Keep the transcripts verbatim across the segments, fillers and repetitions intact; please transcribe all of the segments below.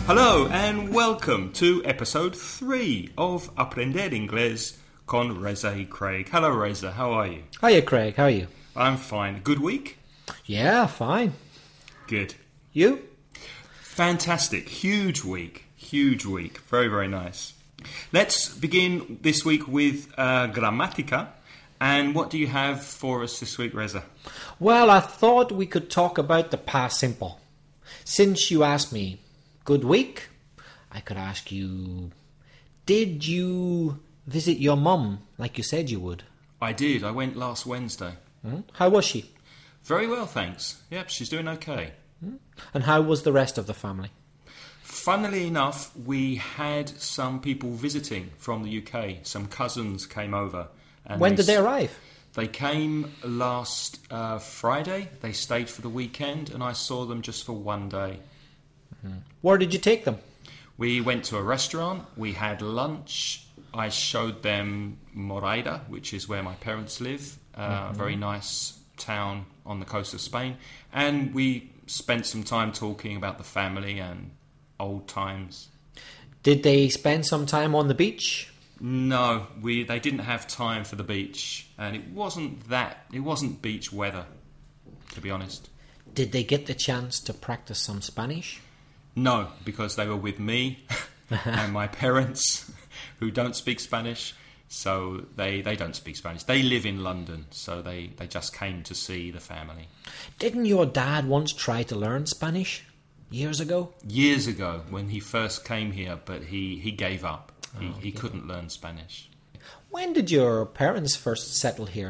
Hello and welcome to episode three of Aprender Inglés con Reza y Craig. Hello Reza, how are you? Hiya Craig, how are you? I'm fine. Good week? Yeah, fine. Good. You? Fantastic. Huge week. Huge week. Very, very nice. Let's begin this week with uh, Gramática. And what do you have for us this week, Reza? Well, I thought we could talk about the past simple. Since you asked me, good week, I could ask you, did you visit your mum like you said you would? I did. I went last Wednesday. Hmm? How was she? Very well, thanks. Yep, she's doing okay. Hmm? And how was the rest of the family? Funnily enough, we had some people visiting from the U K. Some cousins came over. And when they did they arrive? They came last uh, Friday. They stayed for the weekend, and I saw them just for one day. Mm-hmm. Where did you take them? We went to a restaurant. We had lunch. I showed them Moreira, which is where my parents live. Uh, mm-hmm. A very nice town on the coast of Spain. And we spent some time talking about the family and old times. Did they spend some time on the beach? No, we they didn't have time for the beach, and it wasn't that it wasn't beach weather, to be honest. Did they get the chance to practice some Spanish? No, because they were with me and my parents, who don't speak Spanish, so they, they don't speak Spanish. They live in London, so they, they just came to see the family. Didn't your dad once try to learn Spanish years ago? Years ago, when he first came here, but he, he gave up. He, oh, he yeah. couldn't learn Spanish. When did your parents first settle here?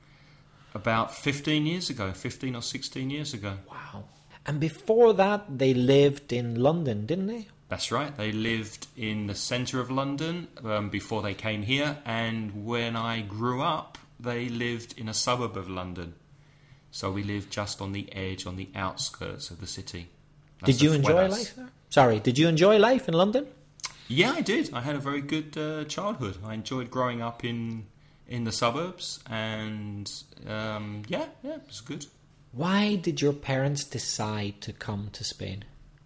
About fifteen years ago, fifteen or sixteen years ago. Wow. And before that, they lived in London, didn't they? That's right. They lived in the centre of London um, before they came here. And when I grew up, they lived in a suburb of London. So we lived just on the edge, on the outskirts of the city. That's did you the enjoy Fueras. life there? Sorry, did you enjoy life in London? Yeah, I did. I had a very good uh, childhood. I enjoyed growing up in in the suburbs. And um, yeah, yeah, it was good. Why did your parents decide to come to Spain?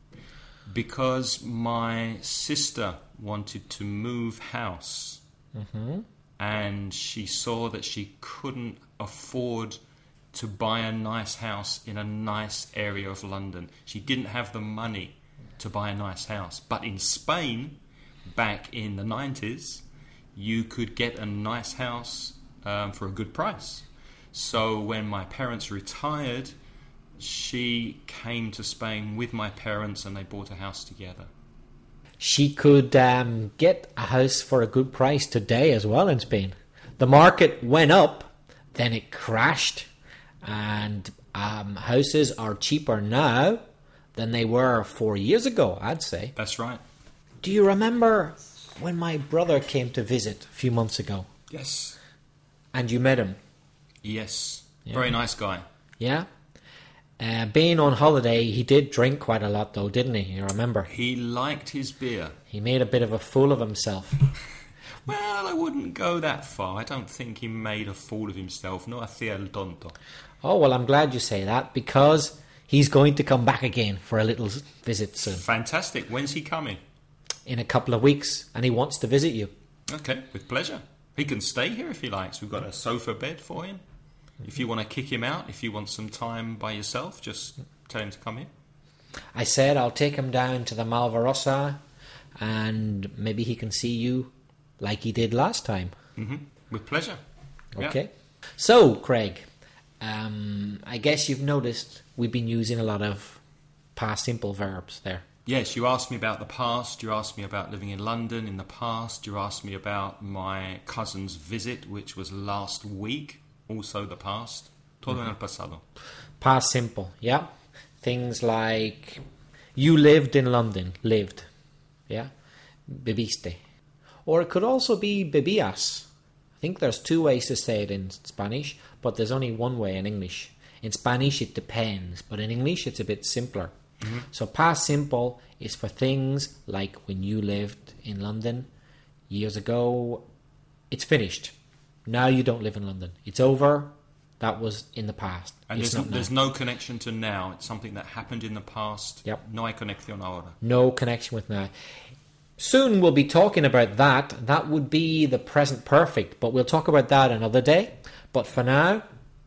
Because my sister wanted to move house, mm-hmm. and she saw that she couldn't afford to buy a nice house in a nice area of London. She didn't have the money to buy a nice house. But in Spain, back in the nineties, you could get a nice house um, for a good price. So when my parents retired, she came to Spain with my parents and they bought a house together. She could um, get a house for a good price today as well in Spain. The market went up, then it crashed, and um, houses are cheaper now than they were four years ago, I'd say. That's right. Do you remember when my brother came to visit a few months ago? Yes. And you met him? Yes. Yeah. Very nice guy. Yeah? Uh, being on holiday, he did drink quite a lot though, didn't he? You remember? He liked his beer. He made a bit of a fool of himself. Well, I wouldn't go that far. I don't think he made a fool of himself. No hacía el tonto. Oh, well, I'm glad you say that, because he's going to come back again for a little visit soon. Fantastic. When's he coming? In a couple of weeks, and he wants to visit you. Okay, with pleasure. He can stay here if he likes. We've got a sofa bed for him. If you want to kick him out, if you want some time by yourself, just tell him to come here. I said I'll take him down to the Malvarosa, and maybe he can see you like he did last time. Mm-hmm. With pleasure. Okay. Yeah. So, Craig, um, I guess you've noticed we've been using a lot of past simple verbs there. Yes, you asked me about the past. You asked me about living in London in the past. You asked me about my cousin's visit, which was last week. Also the past. Todo en el pasado. Past simple, yeah. Things like you lived in London. Lived. Yeah. Bebiste. Or it could also be bebías. I think there's two ways to say it in Spanish, but there's only one way in English. In Spanish it depends, but in English it's a bit simpler. Mm-hmm. So past simple is for things like when you lived in London years ago. It's finished. Now you don't live in London. It's over. That was in the past. And It's there's, not there's now. no connection to now. It's something that happened in the past. Yep. No hay conexión ahora. No connection with now. Soon we'll be talking about that. That would be the present perfect, but we'll talk about that another day. But for now,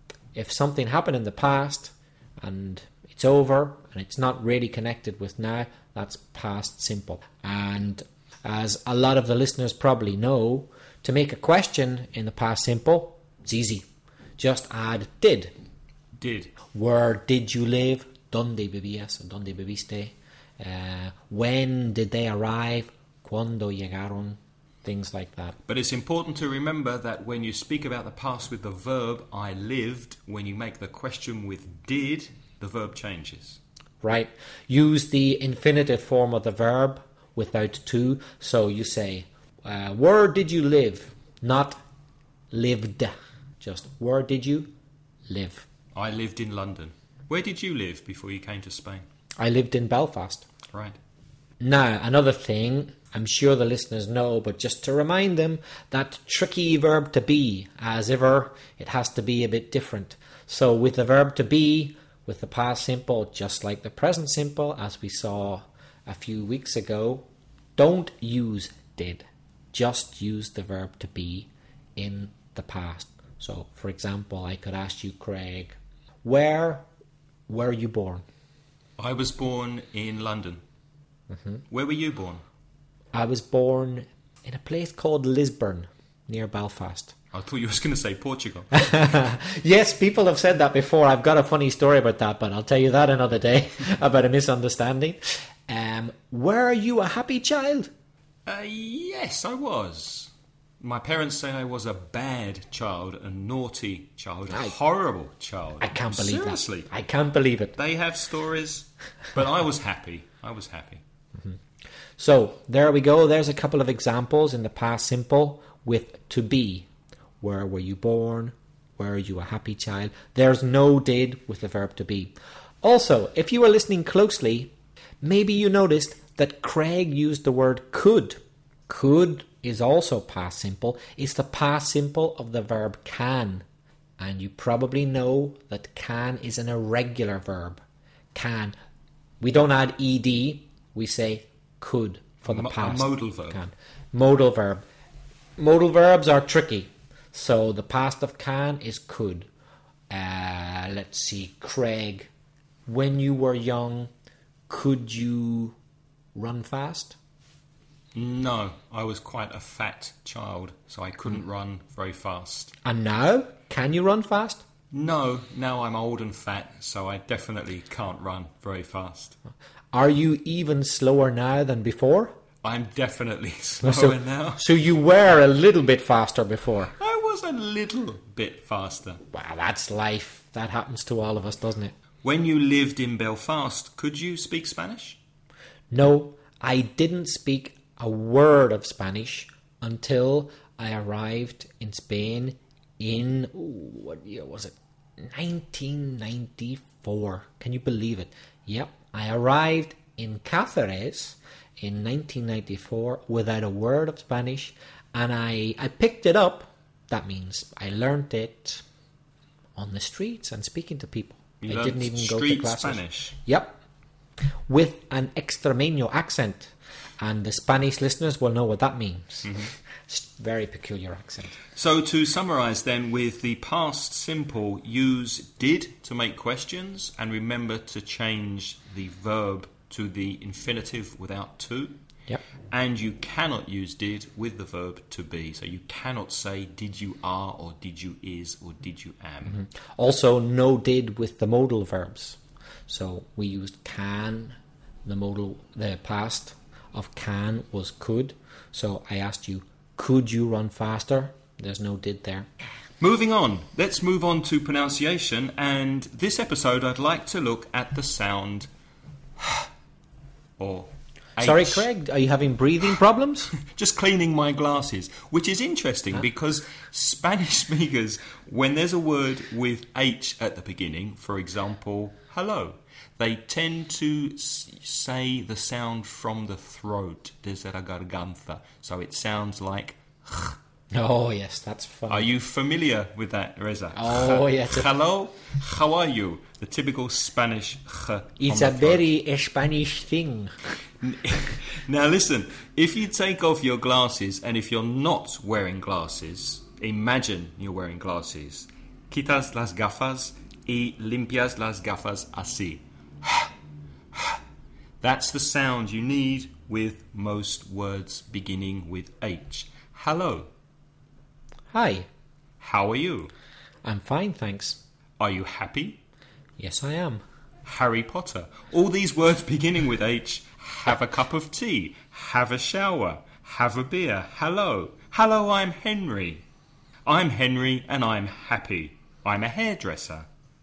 if something happened in the past and it's over and it's not really connected with now, that's past simple. And as a lot of the listeners probably know, to make a question in the past simple, it's easy. Just add did. Did. Where did you live? ¿Dónde vivías? ¿Dónde viviste? Uh, when did they arrive? ¿Cuándo llegaron? Things like that. But it's important to remember that when you speak about the past with the verb I lived, when you make the question with did, the verb changes. Right. Use the infinitive form of the verb without to. So you say, uh, where did you live? Not lived. Just, where did you live? I lived in London. Where did you live before you came to Spain? I lived in Belfast. Right. Now, another thing, I'm sure the listeners know, but just to remind them, that tricky verb to be, as ever, it has to be a bit different. So with the verb to be, with the past simple, just like the present simple, as we saw a few weeks ago, don't use did. Just use the verb to be in the past. So, for example, I could ask you, Craig, where were you born? I was born in London. Mm-hmm. Where were you born? I was born in a place called Lisburn, near Belfast. I thought you were going to say Portugal. Yes, people have said that before. I've got a funny story about that, but I'll tell you that another day, about a misunderstanding. Um, were you a happy child? Uh, yes, I was. My parents say I was a bad child, a naughty child, a I, horrible child. I can't believe Seriously. that. I can't believe it. They have stories, but I was happy. I was happy. Mm-hmm. So, there we go. There's a couple of examples in the past simple with to be. Where were you born? Were you a happy child? There's no did with the verb to be. Also, if you were listening closely, maybe you noticed that Craig used the word could. Could is also past simple. It's the past simple of the verb can. And you probably know that can is an irregular verb. Can. We don't add ed. We say could for the Mo- past. A modal verb. Can. Modal verb. Modal verbs are tricky. So the past of can is could. Uh, let's see. Craig, when you were young, could you run fast? No, I was quite a fat child, so I couldn't mm. run very fast. And now, can you run fast? No, now I'm old and fat, so I definitely can't run very fast. Are you even slower now than before? I'm definitely slower so, now. So you were a little bit faster before? I was a little bit faster. Wow, that's life. That happens to all of us, doesn't it? When you lived in Belfast, could you speak Spanish? No, I didn't speak a word of Spanish until I arrived in Spain in, ooh, what year was it? nineteen ninety-four. Can you believe it? Yep, I arrived in Cáceres in nineteen ninety-four without a word of Spanish, and I, I picked it up. That means I learned it on the streets and speaking to people. You I didn't even go to street classes. Spanish? Yep, with an extremeño accent. And the Spanish listeners will know what that means. Mm-hmm. It's a very peculiar accent. So to summarise then, with the past simple, use did to make questions, and remember to change the verb to the infinitive without to. Yep. And you cannot use did with the verb to be. So you cannot say did you are, or did you is, or did you am. Mm-hmm. Also, no did with the modal verbs. So we used can, the modal, the past of can was could. So I asked you, could you run faster? There's no did there. Moving on, let's move on to pronunciation, and this episode I'd like to look at the sound or H. Sorry, Craig, are you having breathing problems? Just cleaning my glasses, which is interesting huh? because Spanish speakers, when there's a word with H at the beginning, for example, hello, they tend to s- say the sound from the throat, desde la garganta. So it sounds like Oh, yes, that's fun. Are you familiar with that, Reza? Oh, yes. Hello, how are you? The typical Spanish ch. It's on a the throat. very Spanish thing. Now listen, if you take off your glasses and if you're not wearing glasses, imagine you're wearing glasses. Quitas las gafas y limpias las gafas así. That's the sound you need with most words beginning with H. Hello. Hi, How are you? I'm fine, thanks. Are you happy? Yes, I am. Harry Potter. All these words beginning with H. Have a cup of tea. Have a shower. Have a beer. Hello. Hello, I'm Henry. I'm Henry and I'm happy. I'm a hairdresser.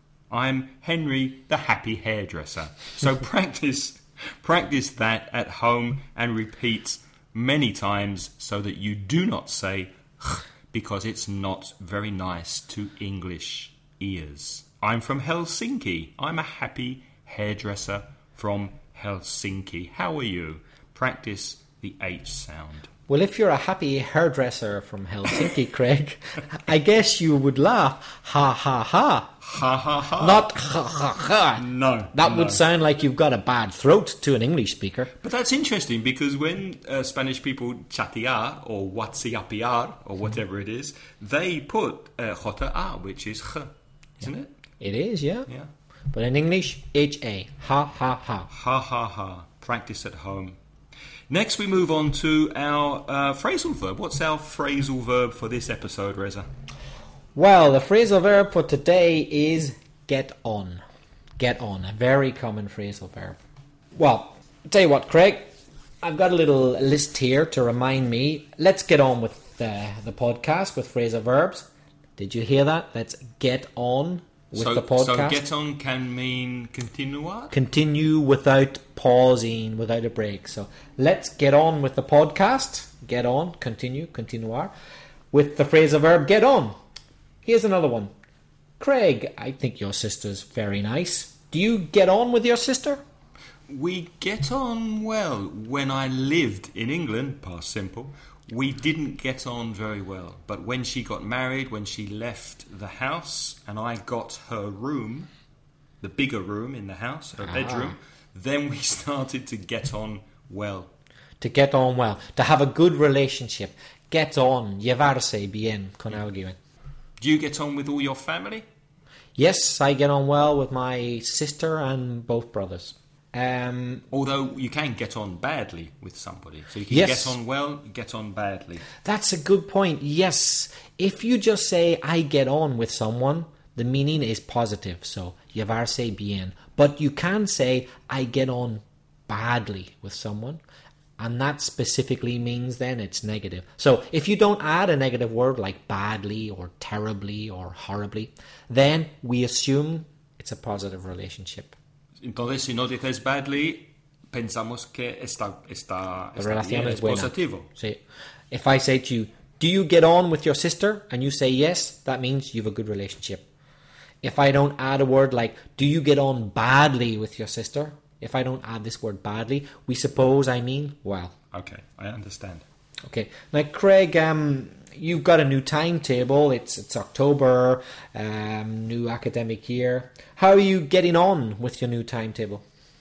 I'm Henry, the happy hairdresser. So practice practice that at home and repeat many times so that you do not say because it's not very nice to English ears. I'm from Helsinki. I'm a happy hairdresser from Helsinki. How are you? Practice the H sound. Well, if you're a happy hairdresser from Helsinki, Craig, I guess you would laugh. Ha ha ha. Ha ha ha. Not ha ha ha. No. That no. would sound like you've got a bad throat to an English speaker. But that's interesting because when uh, Spanish people chatear or whatsiapiar or whatever it is, they put uh, jota a, which is ch, isn't it? It is, yeah. Yeah. But in English, H A. Ha ha ha. Ha ha ha. Practice at home. Next, we move on to our uh, phrasal verb. What's our phrasal verb for this episode, Reza? Well, the phrasal verb for today is get on. Get on, a very common phrasal verb. Well, I'll tell you what, Craig, I've got a little list here to remind me. Let's get on with the, the podcast with phrasal verbs. Did you hear that? Let's get on with so, the podcast. So get on can mean continuar? Continue without pausing, without a break. So let's get on with the podcast. Get on, continue, continuar. With the phrasal verb get on. Here's another one. Craig, I think your sister's very nice. Do you get on with your sister? We get on well. When I lived in England, past simple, we didn't get on very well. But when she got married, when she left the house, and I got her room, the bigger room in the house, her Ah. bedroom, then we started to get on well. To get on well. To have a good relationship. Get on. Llevarse bien con alguien. Do you get on with all your family? Yes, I get on well with my sister and both brothers. Um, Although you can get on badly with somebody. So you can Yes. get on well, get on badly. That's a good point. Yes. If you just say, I get on with someone, the meaning is positive. So, llevarse bien. But you can say, I get on badly with someone. And that specifically means then it's negative. So, if you don't add a negative word like badly or terribly or horribly, then we assume it's a positive relationship. Entonces, si no dices badly, pensamos que está, está, La está relación bien, es es buena. positivo. Sí. If I say to you, do you get on with your sister? And you say yes, that means you have a good relationship. If I don't add a word like, do you get on badly with your sister? If I don't add this word badly, we suppose I mean well. Okay, I understand. Okay. Now, Craig, um, you've got a new timetable. It's it's October, um, new academic year. How are you getting on with your new timetable?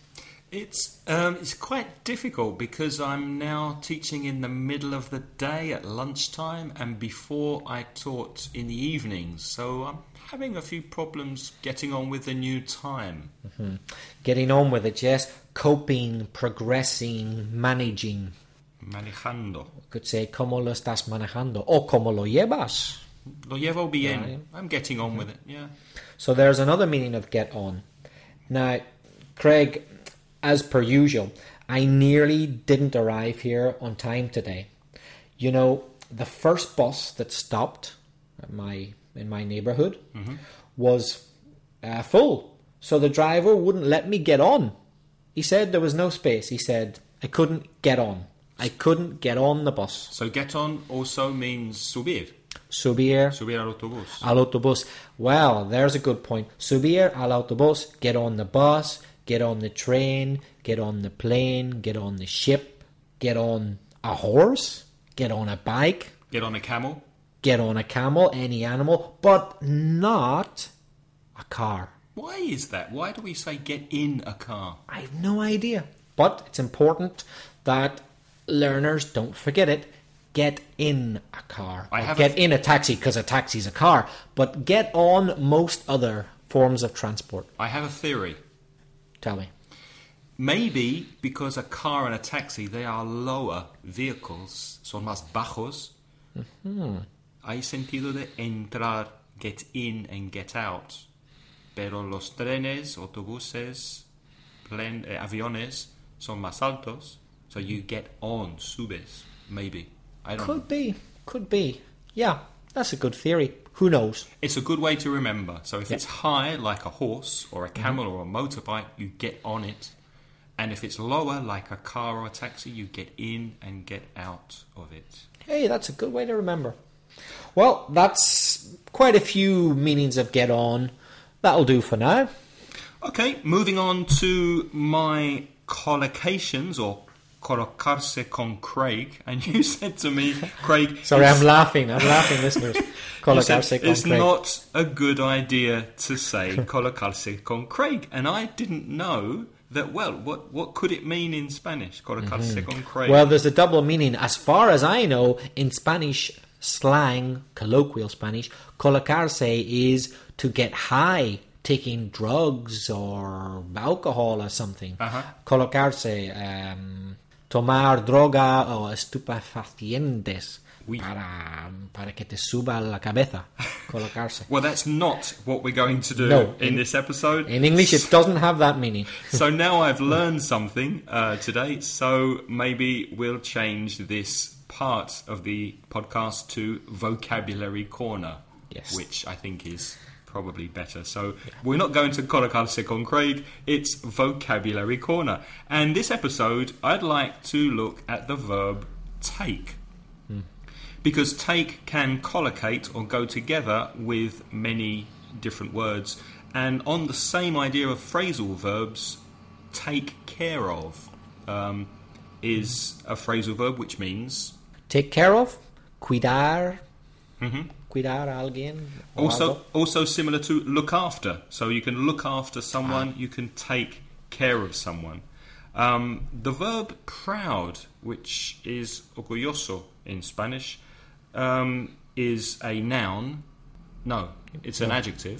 It's um, it's quite difficult because I'm now teaching in the middle of the day at lunchtime, and before I taught in the evenings. So I'm having a few problems getting on with the new time. Mm-hmm. Getting on with it, yes. Coping, progressing, managing. Manejando. Could say, ¿cómo lo estás manejando? O ¿cómo lo llevas? Lo llevo bien. Right. I'm getting on with it, yeah. So there's another meaning of get on. Now, Craig, as per usual, I nearly didn't arrive here on time today. You know, the first bus that stopped at my in my neighbourhood Mm-hmm. was uh, full. So the driver wouldn't let me get on. He said there was no space. He said I couldn't get on. I couldn't get on the bus. So get on also means subir. Subir Subir al autobús. al autobús. Well, there's a good point. Subir al autobús, get on the bus, get on the train, get on the plane, get on the ship, get on a horse, get on a bike, Get on a camel. get on a camel, any animal, but not a car. Why is that? Why do we say get in a car? I have no idea. But it's important that learners don't forget it. Get in a car. I have get a- in a taxi because a taxi's a car. But get on most other forms of transport. I have a theory. Tell me. Maybe because a car and a taxi, they are lower vehicles, son más bajos. Mm-hmm. Hay sentido de entrar, get in and get out. Pero los trenes, autobuses, plen, eh, aviones son más altos, so you get on, subes, maybe. I don't know. Could be. Could be. Yeah, that's a good theory. Who knows? It's a good way to remember. So if Yeah. it's high, like a horse or a camel or a motorbike, you get on it. And if it's lower, like a car or a taxi, you get in and get out of it. Hey, that's a good way to remember. Well, that's quite a few meanings of get on. That'll do for now. Okay, moving on to my collocations or colocarse con Craig. And you said to me, Craig... Sorry, it's- I'm laughing. I'm laughing, listeners. you said Colocarse con it's Craig. not a good idea to say colocarse con Craig. And I didn't know that, well, what, what could it mean in Spanish? Colocarse con Craig. Well, there's a double meaning. As far as I know, in Spanish slang, colloquial Spanish, colocarse is to get high, taking drugs or alcohol or something. Uh-huh. Colocarse, um, tomar droga o estupefacientes Oui. para, para que te suba la cabeza. Colocarse. Well, that's not what we're going to do No, in, in- this episode. In English, it doesn't have that meaning. So now I've learned something uh, today, so maybe we'll change this part of the podcast to Vocabulary Corner, Yes. which I think is probably better. So we're not going to colocarse con Craig, it's Vocabulary Corner. And this episode, I'd like to look at the verb take. Because take can collocate or go together with many different words. And on the same idea of phrasal verbs, take care of um, is a phrasal verb which means... Take care of, cuidar, Mhm. cuidar a alguien. o Also, algo. also similar to look after. So you can look after someone, you can take care of someone. Um, the verb proud, which is orgulloso in Spanish, um, is a noun. No, it's an adjective.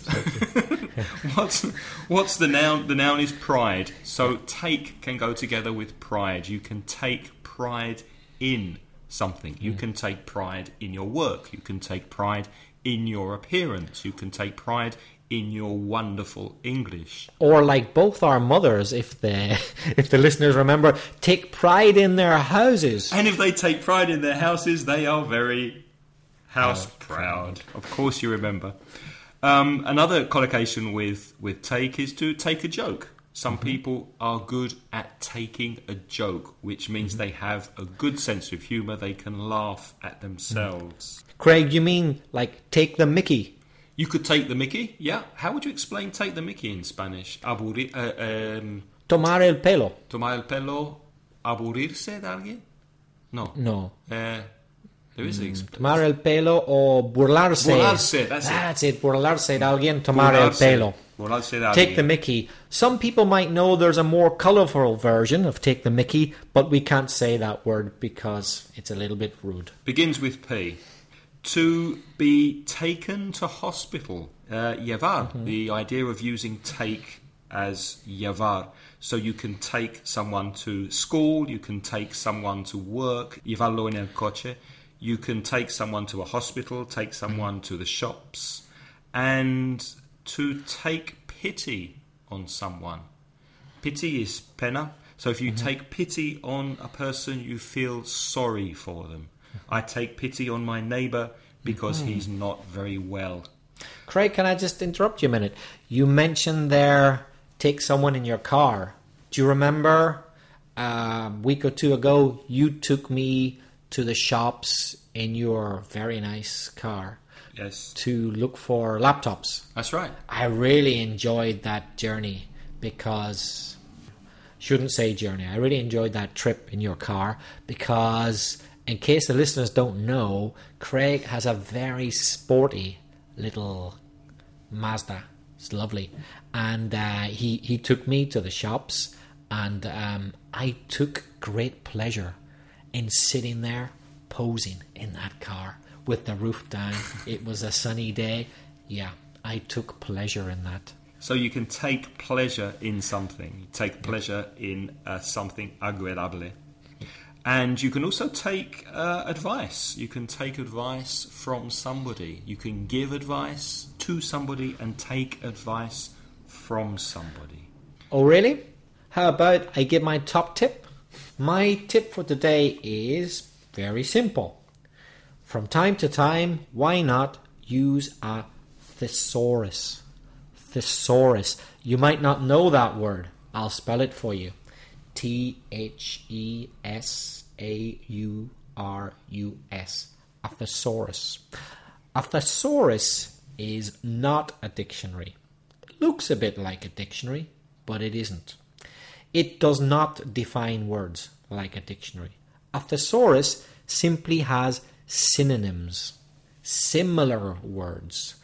what's, what's the noun? The noun is pride. So take can go together with pride. You can take pride in something. You can take pride in your work. You can take pride in your appearance. You can take pride in your wonderful English. Or like both our mothers, if the if the listeners remember, take pride in their houses. And if they take pride in their houses, they are very house proud. Of course you remember. Um, another collocation with, with take is to take a joke. Some people are good at taking a joke, which means they have a good sense of humour. They can laugh at themselves. Craig, you mean like take the mickey? You could take the mickey, yeah. How would you explain take the mickey in Spanish? Aburrir, uh, um, Tomar el pelo. tomar el pelo, aburrirse de alguien? No. No. Uh, there is the exp- Tomar el pelo o burlarse. Burlarse, that's it. That's it. Burlarse de alguien, tomar Burlarse. el pelo. Burlarse de Take alguien. the mickey. Some people might know there's a more colourful version of take the mickey, but we can't say that word because it's a little bit rude. Begins with P. To be taken to hospital. Uh, llevar. The idea of using take as llevar. So you can take someone to school, you can take someone to work, llevarlo en el coche. You can take someone to a hospital, take someone to the shops. And to take pity on someone. Pity is pena. So if you take pity on a person, you feel sorry for them. I take pity on my neighbour because he's not very well. Craig, can I just interrupt you a minute? You mentioned there, take someone in your car. Do you remember a week or two ago, you took me to the shops in your very nice car Yes, to look for laptops? that's right. I really enjoyed that journey because, shouldn't say journey, I really enjoyed that trip in your car because In case the listeners don't know, Craig has a very sporty little Mazda. It's lovely. And uh, he, he took me to the shops, and um, I took great pleasure in sitting there posing in that car with the roof down. It was a sunny day. Yeah, I took pleasure in that. So you can take pleasure in something. You take pleasure in uh, something agradable. And you can also take uh, advice. You can take advice from somebody. You can give advice to somebody and take advice from somebody. Oh, really? How about I give my top tip? My tip for today is very simple. From time to time, why not use a thesaurus? Thesaurus. You might not know that word. I'll spell it for you. T H E S A U R U S. A thesaurus. A thesaurus is not a dictionary. It looks a bit like a dictionary, but it isn't. It does not define words like a dictionary. A thesaurus simply has synonyms, similar words.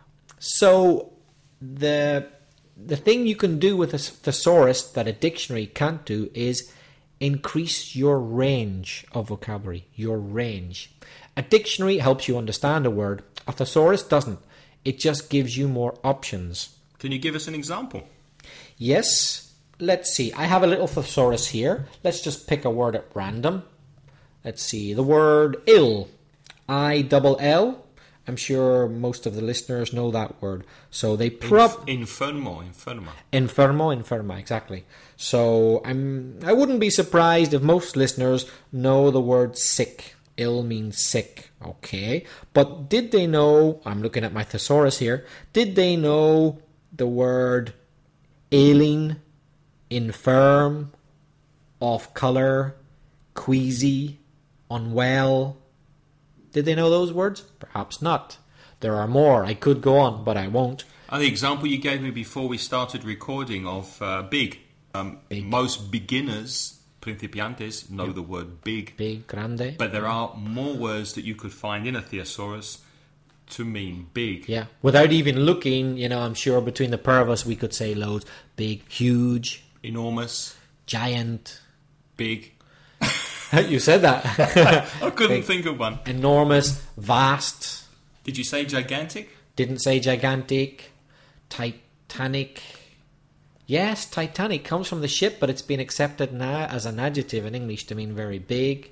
So the the thing you can do with a thesaurus that a dictionary can't do is increase your range of vocabulary, your range. A dictionary helps you understand a word. A thesaurus doesn't. It just gives you more options. Can you give us an example? Yes. Let's see. I have a little thesaurus here. Let's just pick a word at random. Let's see. The word ill. I double L. I'm sure most of the listeners know that word. So they prob Inf- infermo, inferma. Infermo, inferma, exactly. So I'm I wouldn't be surprised if most listeners know the word sick. Ill means sick, okay. But did they know, I'm looking at my thesaurus here, did they know the word ailing, infirm, off colour, queasy, unwell? Did they know those words? Perhaps not. There are more. I could go on, but I won't. And the example you gave me before we started recording of uh, big. Um, Big. Most beginners, principiantes, know the word big. Big, grande. But there are more words that you could find in a thesaurus to mean big. Yeah. Without even looking, you know, I'm sure between the pair of us we could say loads. Big, huge, Enormous, giant. big. You said that. I couldn't Big. think of one. Enormous, vast. Did you say gigantic? Didn't say gigantic. Titanic. Yes, Titanic comes from the ship, but it's been accepted now as an adjective in English to mean very big.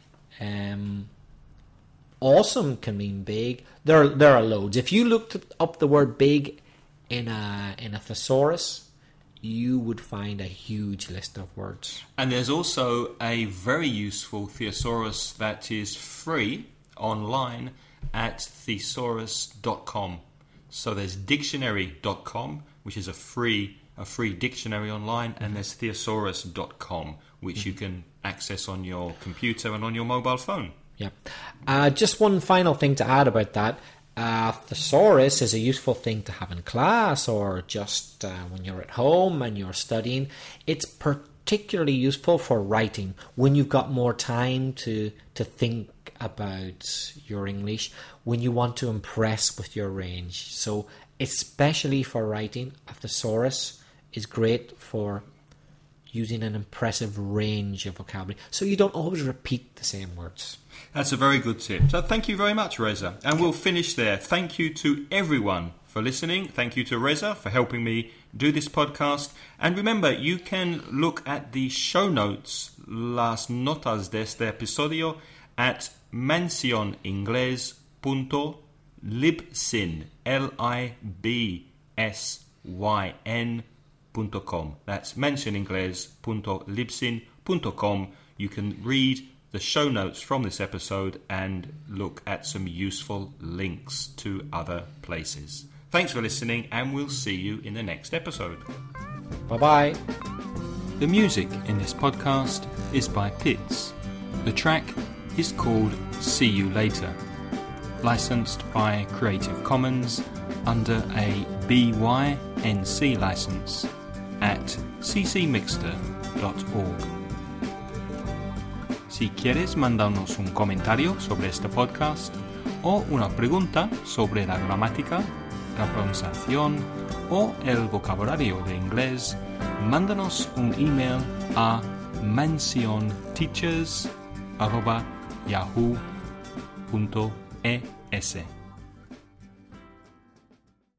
Um, awesome can mean big. There, there are loads. If you looked up the word big in a in a thesaurus, you would find a huge list of words. And there's also a very useful thesaurus that is free online at thesaurus dot com. So there's dictionary dot com, which is a free a free dictionary online, and there's thesaurus dot com, which mm-hmm. you can access on your computer and on your mobile phone. Yeah. Uh, just one final thing to add about that. Uh, thesaurus is a useful thing to have in class or just uh, when you're at home and you're studying. It's particularly useful for writing when you've got more time to to think about your English, when you want to impress with your range. So especially for writing, a thesaurus is great for using an impressive range of vocabulary so you don't always repeat the same words. That's a very good tip. So thank you very much, Reza. And we'll finish there. Thank you to everyone for listening. Thank you to Reza for helping me do this podcast. And remember, you can look at the show notes, las notas de este episodio, at mencioningles punto libsyn, L I B S Y N punto com. That's mencioningles punto libsyn punto com. You can read the show notes from this episode and look at some useful links to other places. Thanks for listening, and we'll see you in the next episode. Bye-bye. The music in this podcast is by Pitts. The track is called See You Later, licensed by Creative Commons under a B Y N C license at c c mixter dot org. Si quieres mandarnos un comentario sobre este podcast o una pregunta sobre la gramática, la pronunciación o el vocabulario de inglés, mándanos un email a mansionteachers arroba yahoo punto es.